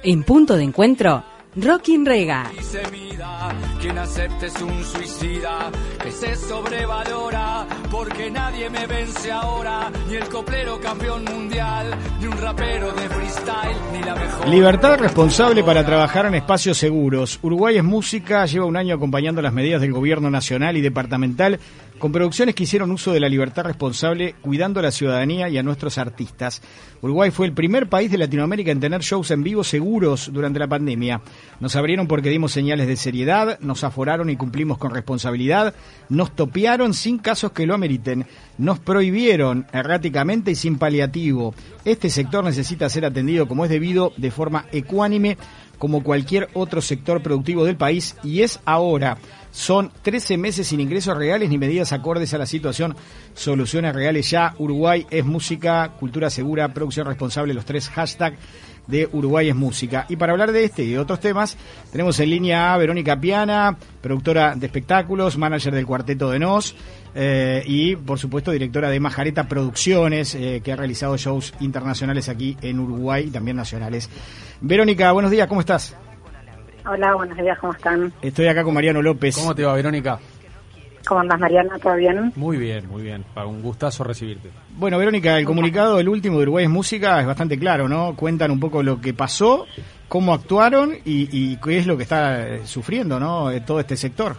En Punto de Encuentro, Rockin' Rega. Quien acepte es un suicida que se sobrevalora, porque nadie me vence ahora, ni el coplero campeón mundial, ni un rapero de freestyle, ni la mejor. Libertad responsable para trabajar en espacios seguros. Uruguay es Música lleva un año acompañando las medidas del gobierno nacional y departamental con producciones que hicieron uso de la libertad responsable, cuidando a la ciudadanía y a nuestros artistas. Uruguay fue el primer país de Latinoamérica en tener shows en vivo seguros durante la pandemia. Nos abrieron porque dimos señales de seriedad, nos aforaron y cumplimos con responsabilidad, nos topearon sin casos que lo ameriten, nos prohibieron erráticamente y sin paliativo. Este sector necesita ser atendido como es debido, de forma ecuánime, como cualquier otro sector productivo del país, y es ahora. Son 13 meses sin ingresos reales ni medidas acordes a la situación. Soluciones reales ya. Uruguay es Música, cultura segura, producción responsable, los 3 hashtags de Uruguay es Música. Y para hablar de este y de otros temas, tenemos en línea a Verónica Piana, productora de espectáculos, manager del Cuarteto de Nos, y por supuesto directora de Majareta Producciones, que ha realizado shows internacionales aquí en Uruguay y también nacionales. Verónica, buenos días, ¿cómo estás? Hola, buenos días, ¿cómo están? Estoy acá con Mariano López. ¿Cómo te va, Verónica? ¿Cómo andas, Mariano? ¿Todo bien? Muy bien, muy bien. Para un gustazo recibirte. Bueno, Verónica, el comunicado, el último de Uruguay es Música, es bastante claro, ¿no? Cuentan un poco lo que pasó, cómo actuaron y qué es lo que está sufriendo, ¿no? Todo este sector.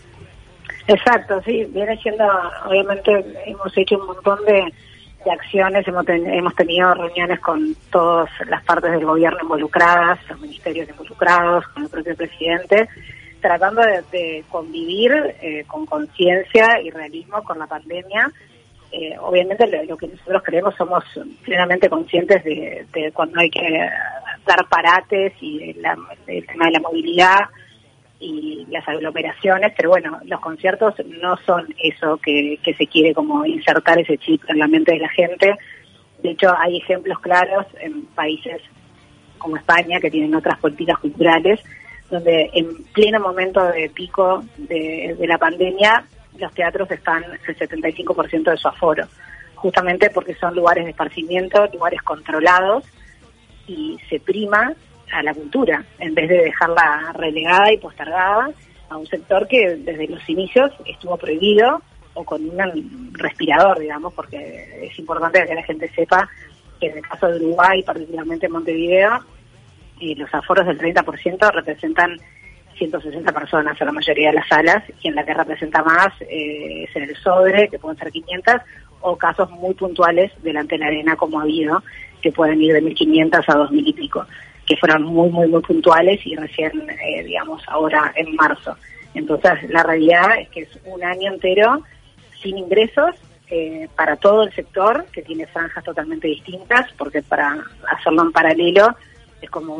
Exacto, sí. Viene siendo, obviamente, hemos hecho un montón de acciones, hemos tenido reuniones con todas las partes del gobierno involucradas, los ministerios involucrados, con el propio presidente, tratando de convivir con conciencia y realismo con la pandemia. Obviamente lo que nosotros creemos, somos plenamente conscientes de cuando hay que dar parates y el tema de la movilidad y las aglomeraciones, pero bueno, los conciertos no son eso que se quiere como insertar ese chip en la mente de la gente. De hecho, hay ejemplos claros en países como España, que tienen otras políticas culturales, donde en pleno momento de pico de la pandemia, los teatros están el 75% de su aforo, justamente porque son lugares de esparcimiento, lugares controlados, y se prima a la cultura, en vez de dejarla relegada y postergada a un sector que desde los inicios estuvo prohibido o con un respirador, digamos, porque es importante que la gente sepa que en el caso de Uruguay, particularmente en Montevideo, los aforos del 30% representan 160 personas a la mayoría de las salas, y en la que representa más es en el Sodre, que pueden ser 500, o casos muy puntuales delante de la arena, como ha habido, que pueden ir de 1.500 a 2.000 y pico, que fueron muy, muy, muy puntuales y recién, digamos, ahora en marzo. Entonces, la realidad es que es un año entero sin ingresos para todo el sector, que tiene franjas totalmente distintas, porque para hacerlo en paralelo es como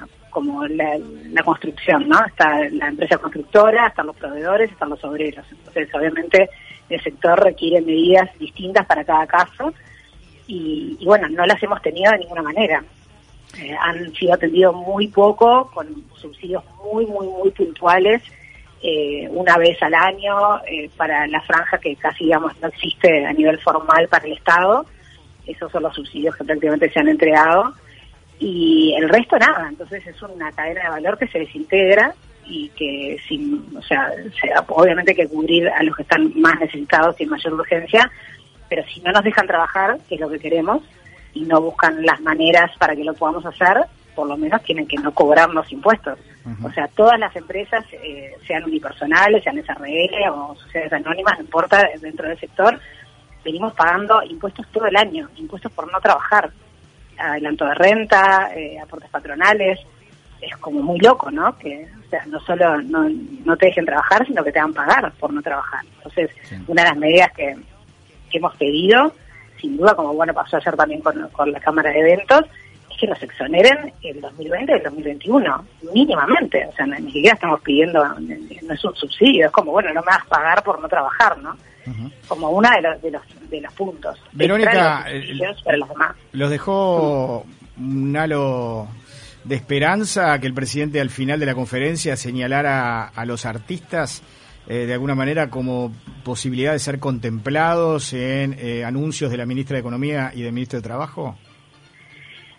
la construcción, ¿no? Está la empresa constructora, están los proveedores, están los obreros. Entonces, obviamente, el sector requiere medidas distintas para cada caso y bueno, no las hemos tenido de ninguna manera. Han sido atendidos muy poco, con subsidios muy, muy, muy puntuales, una vez al año, para la franja que casi, digamos, no existe a nivel formal para el Estado. Esos son los subsidios que prácticamente se han entregado. Y el resto nada. Entonces es una cadena de valor que se desintegra y que obviamente hay que cubrir a los que están más necesitados y en mayor urgencia, pero si no nos dejan trabajar, que es lo que queremos, y no buscan las maneras para que lo podamos hacer, por lo menos tienen que no cobrarnos impuestos. Uh-huh. O sea, todas las empresas, sean unipersonales, sean SRL o sociedades anónimas, no importa, dentro del sector, venimos pagando impuestos todo el año, impuestos por no trabajar, adelanto de renta, aportes patronales. Es como muy loco, ¿no? Que, o sea, no solo no te dejen trabajar, sino que te van a pagar por no trabajar. Entonces, sí, una de las medidas que hemos pedido, sin duda, como bueno pasó ayer también con la Cámara de Eventos, es que nos exoneren el 2020 y el 2021, mínimamente. O sea, ni siquiera estamos pidiendo, no es un subsidio, es como, bueno, no me vas a pagar por no trabajar, ¿no? Uh-huh. Como una de los puntos. Verónica, para los demás. Los dejó un halo de esperanza que el presidente al final de la conferencia señalara a los artistas de alguna manera como posibilidad de ser contemplados en anuncios de la ministra de Economía y del ministro de Trabajo?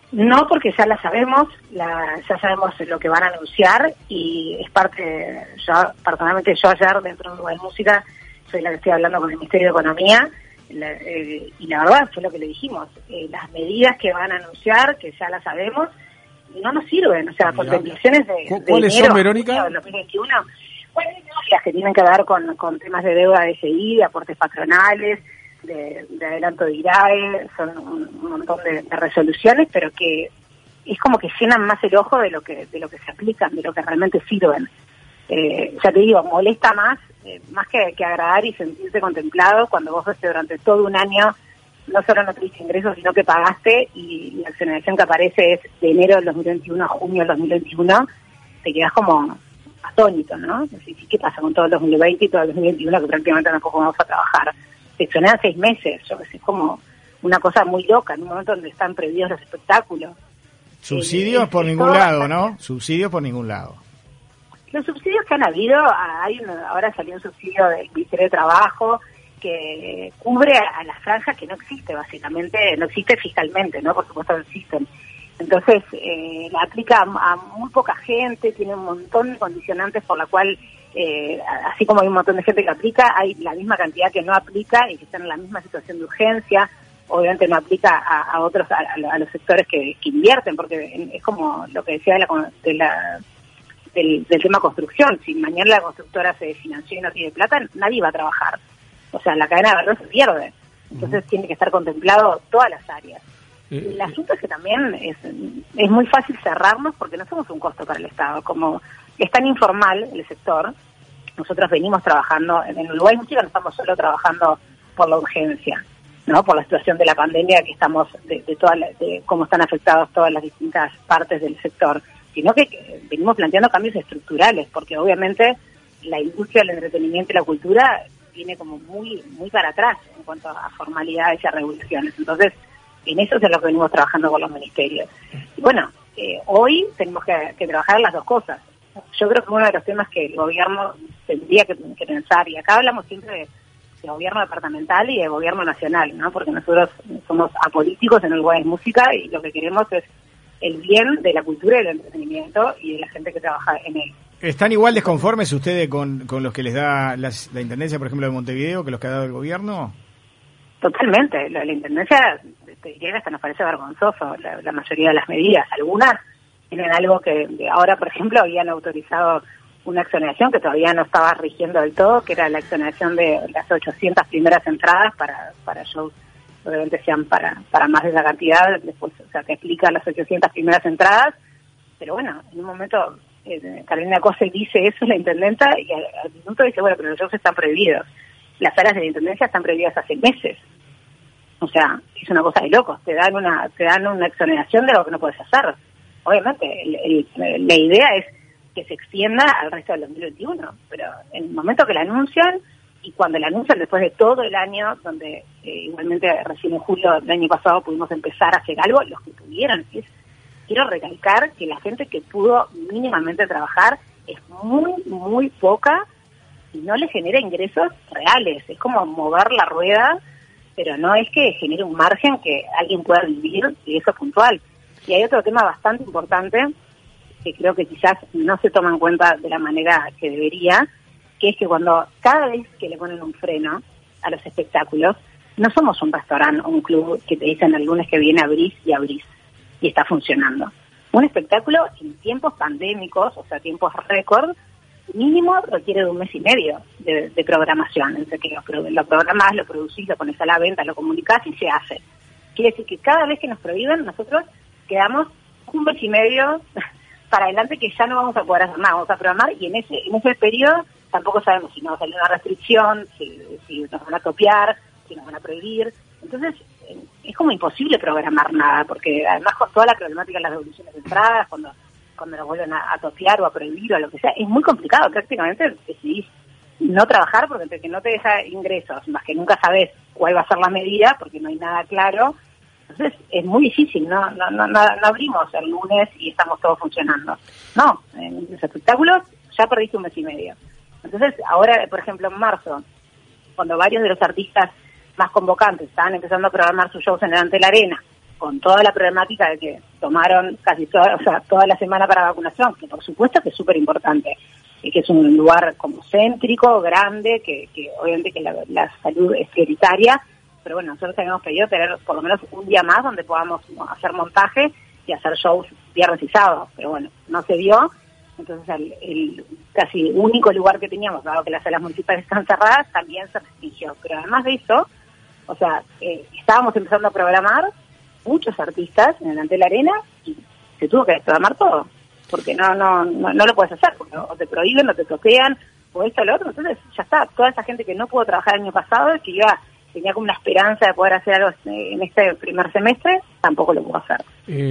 No, porque ya la sabemos, ya sabemos lo que van a anunciar y es parte, personalmente yo ayer dentro de Uruguay Música soy la que estoy hablando con el Ministerio de Economía y la verdad fue lo que le dijimos, las medidas que van a anunciar, que ya las sabemos, no nos sirven, o sea, contemplaciones de ¿Cuáles enero, son, Verónica? de 2021, bueno, las que tienen que ver con temas de deuda de SI, de aportes patronales, de adelanto de IRAE, son un montón de resoluciones, pero que es como que llenan más el ojo de lo que se aplican, de lo que realmente sirven. Ya te digo, molesta más que agradar y sentirte contemplado cuando vos ves que durante todo un año no solo no tuviste ingresos, sino que pagaste y la exoneración que aparece es de enero del 2021 a junio del 2021, te quedas como atónito, ¿no? Decís, ¿qué pasa con todo el 2020 y todo el 2021 que prácticamente tampoco vamos a trabajar? Se exoneran 6 meses, yo que sé, es como una cosa muy loca, en un momento donde están prohibidos los espectáculos. Subsidios por ningún lado, ¿no? Subsidios por ningún lado. Los subsidios que han habido, ahora salió un subsidio del Ministerio de Trabajo que cubre a la franja que no existe, básicamente, no existe fiscalmente, ¿no? Por supuesto no existen. Entonces, la aplica a muy poca gente, tiene un montón de condicionantes por la cual, así como hay un montón de gente que aplica, hay la misma cantidad que no aplica y que están en la misma situación de urgencia. Obviamente no aplica a otros, a los sectores que invierten, porque es como lo que decía del tema construcción. Si mañana la constructora se financió y no tiene plata, nadie va a trabajar. O sea, la cadena de valor se pierde. Entonces tiene que estar contemplado todas las áreas. El asunto es que también es muy fácil cerrarnos porque no somos un costo para el Estado. Como es tan informal el sector, nosotros venimos trabajando, en Uruguay Música no estamos solo trabajando por la urgencia, ¿no? Por la situación de la pandemia que estamos, de cómo están afectadas todas las distintas partes del sector, sino que venimos planteando cambios estructurales, porque obviamente la industria del entretenimiento y la cultura viene como muy muy para atrás en cuanto a formalidades y a regulaciones. Entonces, en eso es en lo que venimos trabajando con los ministerios. Y bueno, hoy tenemos que trabajar en las dos cosas. Yo creo que uno de los temas que el gobierno tendría que pensar, y acá hablamos siempre de gobierno departamental y de gobierno nacional, ¿no? Porque nosotros somos apolíticos en Uruguay Música y lo que queremos es el bien de la cultura y del entretenimiento y de la gente que trabaja en él. ¿Están igual desconformes ustedes con los que les da la Intendencia, por ejemplo, de Montevideo, que los que ha dado el gobierno? Totalmente. La Intendencia, te diría que hasta nos parece vergonzoso la mayoría de las medidas. Algunas tienen algo que ahora, por ejemplo, habían autorizado una exoneración que todavía no estaba rigiendo del todo, que era la exoneración de las 800 primeras entradas para shows, obviamente sean para más de esa cantidad, después, o sea, que explica las 800 primeras entradas, pero bueno, en un momento Carolina Cose dice eso, la intendenta, y al minuto dice, bueno, pero los shows están prohibidos. Las salas de la intendencia están prohibidas hace meses. O sea, es una cosa de locos, te dan una exoneración de lo que no puedes hacer. Obviamente, la idea es que se extienda al resto del 2021, pero en el momento que la anuncian, y cuando la anuncian después de todo el año, donde igualmente recién en julio del año pasado pudimos empezar a hacer algo, los que pudieron, quiero recalcar que la gente que pudo mínimamente trabajar es muy, muy poca y no le genera ingresos reales, es como mover la rueda, pero no es que genere un margen que alguien pueda vivir y eso es puntual. Y hay otro tema bastante importante que creo que quizás no se toma en cuenta de la manera que debería, que es que cada vez que le ponen un freno a los espectáculos, no somos un restaurante o un club que te dicen el lunes que viene abrís y está funcionando. Un espectáculo en tiempos pandémicos, o sea, tiempos récord, mínimo requiere de 1 mes y medio de programación, entre que lo programás, lo producís, lo pones a la venta, lo comunicás y se hace. Quiere decir que cada vez que nos prohíben, nosotros quedamos 1 mes y medio para adelante que ya no vamos a poder hacer nada, vamos a programar y en ese periodo tampoco sabemos si nos va a salir una restricción, si nos van a copiar, si nos van a prohibir. Entonces, es como imposible programar nada, porque además con toda la problemática de las devoluciones de entradas, cuando nos vuelven a topear o a prohibir o lo que sea, es muy complicado. Prácticamente decidís no trabajar porque entre que no te deja ingresos, más que nunca sabes cuál va a ser la medida, porque no hay nada claro. Entonces, es muy difícil, no abrimos el lunes y estamos todos funcionando. No, en los espectáculos ya perdiste 1 mes y medio. Entonces, ahora, por ejemplo, en marzo, cuando varios de los artistas más convocantes estaban empezando a programar sus shows en el Ante la Arena, con toda la problemática de que tomaron casi toda la semana para vacunación, que por supuesto que es súper importante, y que es un lugar como céntrico, grande, que obviamente que la salud es prioritaria, pero bueno, nosotros habíamos pedido tener por lo menos un día más donde podamos hacer montaje y hacer shows viernes y sábado, pero bueno, no se dio. Entonces el casi único lugar que teníamos, dado que las salas municipales están cerradas, también se restringió. Pero además de eso, o sea, estábamos empezando a programar muchos artistas en el Antel Arena y se tuvo que desprogramar todo, porque no lo puedes hacer, porque o te prohíben, o te toquean, o esto o lo otro. Entonces ya está, toda esa gente que no pudo trabajar el año pasado, que tenía como una esperanza de poder hacer algo en este primer semestre, tampoco lo pudo hacer.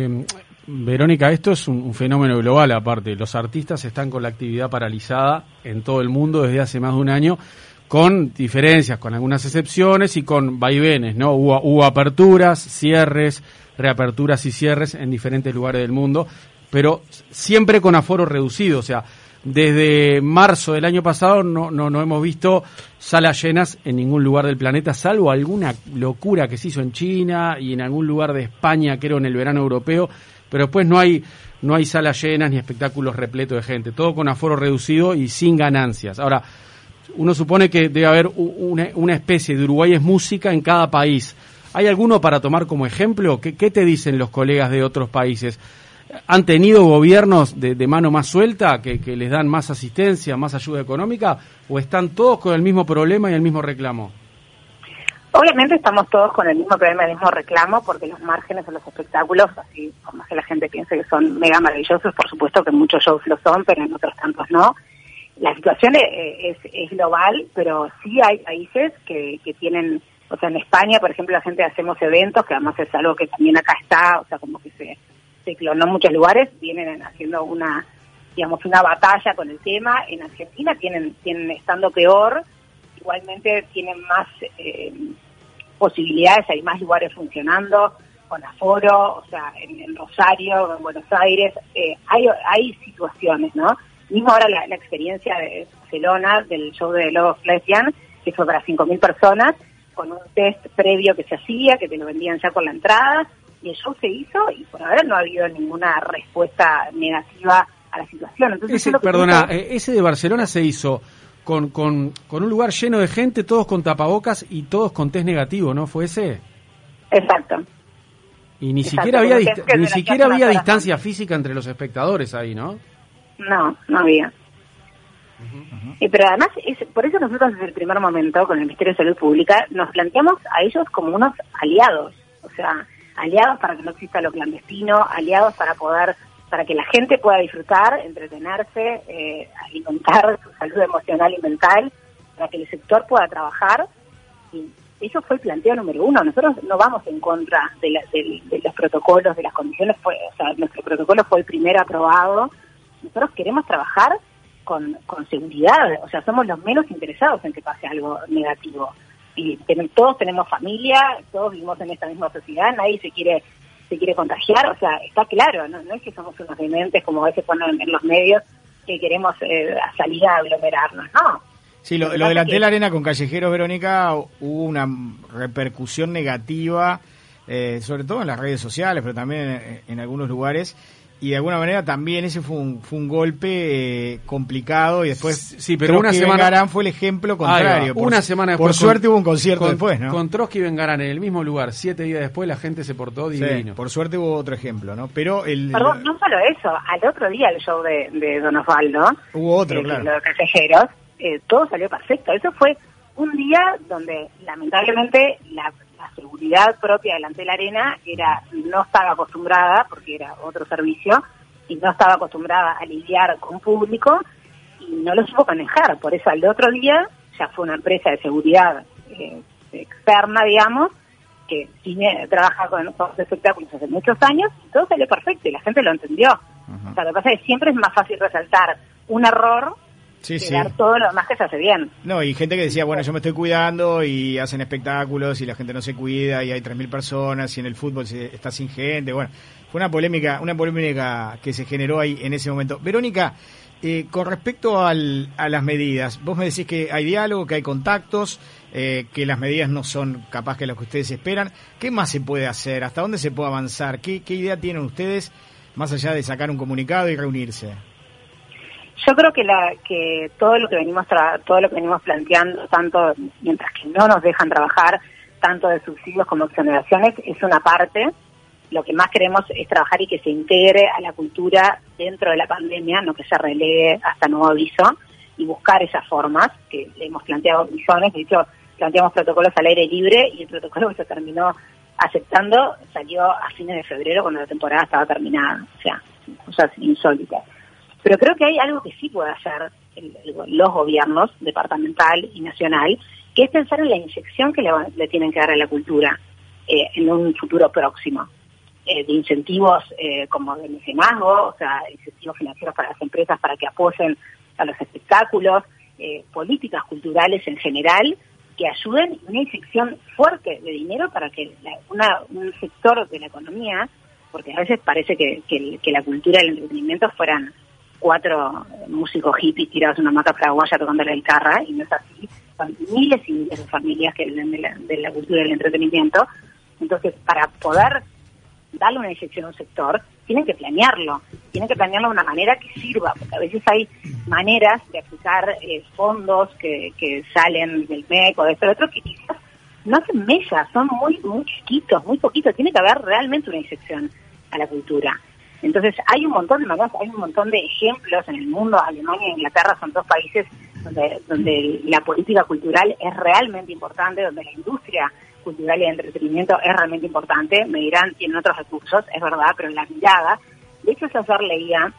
Verónica, esto es un fenómeno global aparte. Los artistas están con la actividad paralizada en todo el mundo desde hace más de un año, con diferencias, con algunas excepciones y con vaivenes, ¿no? Hubo aperturas, cierres, reaperturas y cierres en diferentes lugares del mundo, pero siempre con aforo reducido. O sea, desde marzo del año pasado no hemos visto salas llenas en ningún lugar del planeta, salvo alguna locura que se hizo en China y en algún lugar de España, creo, en el verano europeo. Pero después no hay salas llenas ni espectáculos repletos de gente, todo con aforo reducido y sin ganancias. Ahora, uno supone que debe haber una especie de Uruguay es música en cada país. ¿Hay alguno para tomar como ejemplo? ¿Qué te dicen los colegas de otros países? ¿Han tenido gobiernos de mano más suelta que les dan más asistencia, más ayuda económica? ¿O están todos con el mismo problema y el mismo reclamo? Obviamente estamos todos con el mismo problema, el mismo reclamo, porque los márgenes de los espectáculos, así por más que la gente piense que son mega maravillosos, por supuesto que muchos shows lo son, pero en otros tantos no. La situación es global, pero sí hay países que tienen, o sea, en España, por ejemplo, la gente hacemos eventos, que además es algo que también acá está, o sea, como que se clonó en muchos lugares, vienen haciendo una batalla con el tema. En Argentina tienen estando peor, igualmente tienen más posibilidades, hay más lugares funcionando con aforo, o sea, en Rosario, en Buenos Aires, hay situaciones, ¿no? Mismo ahora la experiencia de Barcelona, del show de Love Lesbian, que fue para 5.000 personas, con un test previo que se hacía, que te lo vendían ya con la entrada, y el show se hizo, y por ahora no ha habido ninguna respuesta negativa a la situación. Entonces, ese de Barcelona se hizo con un lugar lleno de gente, todos con tapabocas y todos con test negativo, ¿no? ¿Fue ese? Exacto. Y ni siquiera había distancia física entre los espectadores ahí, ¿no? No había. Pero además, por eso nosotros desde el primer momento, con el Ministerio de Salud Pública, nos planteamos a ellos como unos aliados. O sea, aliados para que no exista lo clandestino, aliados para que la gente pueda disfrutar, entretenerse, alimentar su salud emocional y mental, para que el sector pueda trabajar. Y eso fue el planteo número uno. Nosotros no vamos en contra de los protocolos, de las condiciones. O sea, nuestro protocolo fue el primero aprobado. Nosotros queremos trabajar con seguridad. O sea, somos los menos interesados en que pase algo negativo. Y todos tenemos familia, todos vivimos en esta misma sociedad, nadie se quiere contagiar. O sea, está claro, no es que somos unos dementes como a veces ponen en los medios que queremos salir a aglomerarnos, no. Sí, lo del Antel Arena con Callejeros, Verónica, hubo una repercusión negativa, sobre todo en las redes sociales, pero también en algunos lugares, y de alguna manera también ese fue un golpe complicado, y después sí, pero una semana Bengarán fue el ejemplo contrario. Una semana después, por suerte hubo un concierto después, ¿no? Con Trotsky y Bengarán en el mismo lugar, 7 días después, la gente se portó divino. Sí, por suerte hubo otro ejemplo, ¿no? Pero Perdón, no solo eso, al otro día el show de Don Osvaldo, hubo otro, claro, lo de Callejeros, todo salió perfecto. Eso fue un día donde lamentablemente la seguridad propia del Antel Arena no estaba acostumbrada, porque era otro servicio, y no estaba acostumbrada a lidiar con público, y no lo supo manejar. Por eso al otro día ya fue una empresa de seguridad externa, digamos, que trabaja con los espectáculos hace muchos años, y todo salió perfecto, y la gente lo entendió. Uh-huh. O sea, lo que pasa es que siempre es más fácil resaltar un error dar todo lo demás que se hace bien. No, y gente que decía, bueno, yo me estoy cuidando y hacen espectáculos y la gente no se cuida y hay 3.000 personas y en el fútbol está sin gente. Bueno, fue una polémica que se generó ahí en ese momento. Verónica, con respecto a las medidas, vos me decís que hay diálogo, que hay contactos, que las medidas no son capaz que las que ustedes esperan. ¿Qué más se puede hacer? ¿Hasta dónde se puede avanzar? ¿Qué idea tienen ustedes más allá de sacar un comunicado y reunirse? Yo creo que todo lo que venimos planteando, tanto mientras que no nos dejan trabajar, tanto de subsidios como exoneraciones, es una parte. Lo que más queremos es trabajar y que se integre a la cultura dentro de la pandemia, no que se relegue hasta nuevo aviso, y buscar esas formas que le hemos planteado millones. De hecho, planteamos protocolos al aire libre y el protocolo que se terminó aceptando salió a fines de febrero cuando la temporada estaba terminada. O sea, cosas insólitas. Pero creo que hay algo que sí puede hacer los gobiernos, departamental y nacional, que es pensar en la inyección que le tienen que dar a la cultura en un futuro próximo. De incentivos como de mecenazgo, o sea, incentivos financieros para las empresas para que apoyen a los espectáculos, políticas culturales en general que ayuden, una inyección fuerte de dinero para que un sector de la economía, porque a veces parece que la cultura y el entretenimiento fueran 4 músicos hippies tirados en una hamaca paraguaya tocando la guitarra, y no es así. Son miles y miles de familias que viven de la cultura y el entretenimiento. Entonces, para poder darle una inyección a un sector, tienen que planearlo de una manera que sirva, porque a veces hay maneras de aplicar fondos que salen del MEC o de esto o otro que quizás no hacen mella, son muy chiquitos, muy poquitos. Tiene que haber realmente una inyección a la cultura. Entonces hay un montón de maneras, hay un montón de ejemplos en el mundo. Alemania e Inglaterra son 2 países donde la política cultural es realmente importante, donde la industria cultural y de entretenimiento es realmente importante. Me dirán, tienen otros recursos, es verdad, pero la mirada. De hecho, ayer leía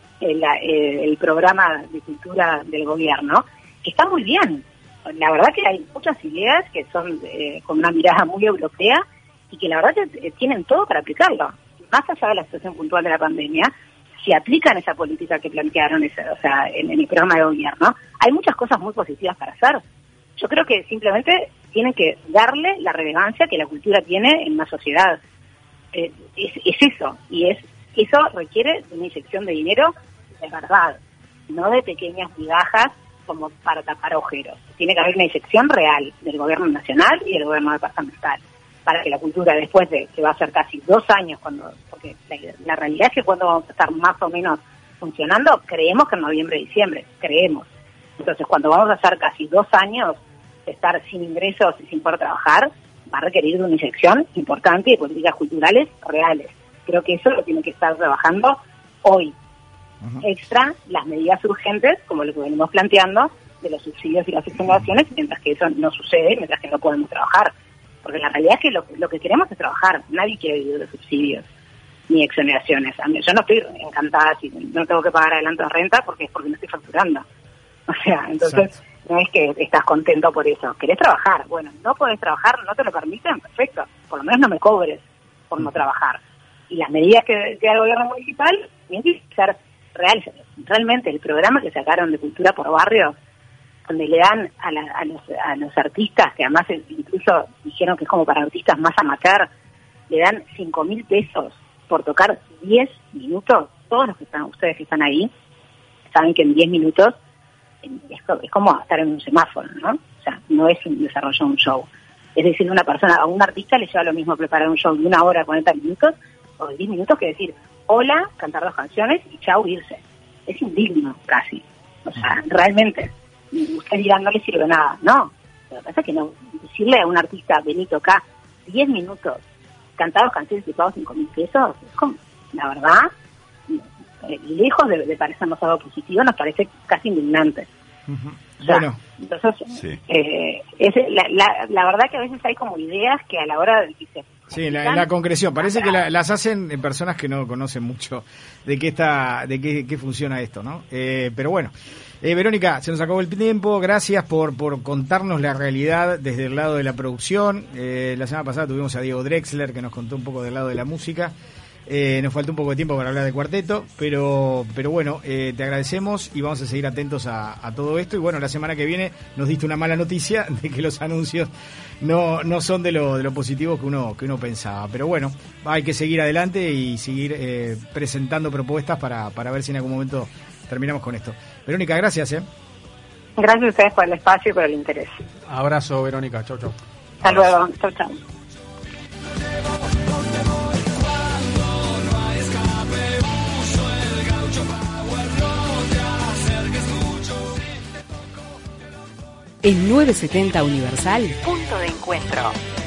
el programa de cultura del gobierno, que está muy bien. La verdad que hay muchas ideas que son con una mirada muy europea y que la verdad que tienen todo para aplicarlo. Más allá de la situación puntual de la pandemia, si aplican esa política que plantearon en el programa de gobierno, hay muchas cosas muy positivas para hacer. Yo creo que simplemente tienen que darle la relevancia que la cultura tiene en una sociedad. Es eso, y eso requiere de una inyección de dinero de verdad, no de pequeñas migajas como para tapar agujeros. Tiene que haber una inyección real del gobierno nacional y del gobierno departamental, para que la cultura, después de que va a ser casi 2 años, porque la realidad es que cuando vamos a estar más o menos funcionando, creemos que en noviembre, diciembre, creemos. Entonces, cuando vamos a hacer casi 2 años de estar sin ingresos y sin poder trabajar, va a requerir de una inyección importante de políticas culturales reales. Creo que eso lo tiene que estar trabajando hoy. Uh-huh. Extra las medidas urgentes, como lo que venimos planteando, de los subsidios y las exoneraciones, mientras que eso no sucede, mientras que no podemos trabajar. Porque la realidad es que lo que queremos es trabajar. Nadie quiere vivir de subsidios ni exoneraciones. Yo no estoy encantada si no tengo que pagar adelanto de renta porque no estoy facturando. O sea, entonces exacto. No es que estás contento por eso. Querés trabajar. Bueno, no podés trabajar, no te lo permiten, perfecto. Por lo menos no me cobres por no trabajar. Y las medidas que da el gobierno municipal tienen que ser reales. Realmente el programa que sacaron de cultura por barrio, donde le dan a los artistas, que además incluso dijeron que es como para artistas más amateur, le dan 5.000 pesos por tocar 10 minutos. Todos los que ustedes que están ahí saben que en 10 minutos es como estar en un semáforo, ¿no? O sea, no es un desarrollo de un show. Es decir, a un artista le lleva lo mismo preparar un show de 1 hora, 40 minutos, o de 10 minutos que decir, hola, cantar 2 canciones y chau, irse. Es indigno, casi. O sea, realmente. Usted dirá, no le sirve nada. No, lo que pasa es que no. Decirle a un artista, vení, toca 10 minutos, cantar 2 canciones y pago 5.000 pesos, es como, la verdad, lejos de parecernos algo positivo, nos parece casi indignante. Uh-huh. O sea, bueno, entonces, sí. La verdad que a veces hay como ideas que a la hora de que se... Sí, en la concreción. Parece que las hacen personas que no conocen mucho de qué funciona esto, ¿no? Pero bueno, Verónica, se nos acabó el tiempo. Gracias por contarnos la realidad desde el lado de la producción. La semana pasada tuvimos a Diego Drexler, que nos contó un poco del lado de la música. Nos falta un poco de tiempo para hablar de cuarteto, pero bueno, te agradecemos y vamos a seguir atentos a todo esto. Y bueno, la semana que viene nos diste una mala noticia de que los anuncios no son de lo positivo que uno pensaba. Pero bueno, hay que seguir adelante y seguir presentando propuestas para ver si en algún momento terminamos con esto. Verónica, gracias. Gracias a ustedes por el espacio y por el interés. Abrazo, Verónica. Chau, chau. Hasta luego. Chau, chau. En 970 Universal, punto de encuentro.